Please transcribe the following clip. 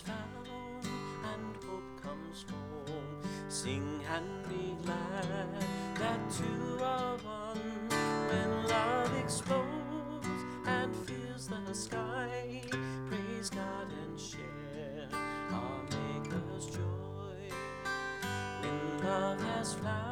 found and hope comes home. Sing and be glad that two are one. When love explodes and fills the sky, praise God and share our Maker's joy. When love has flowered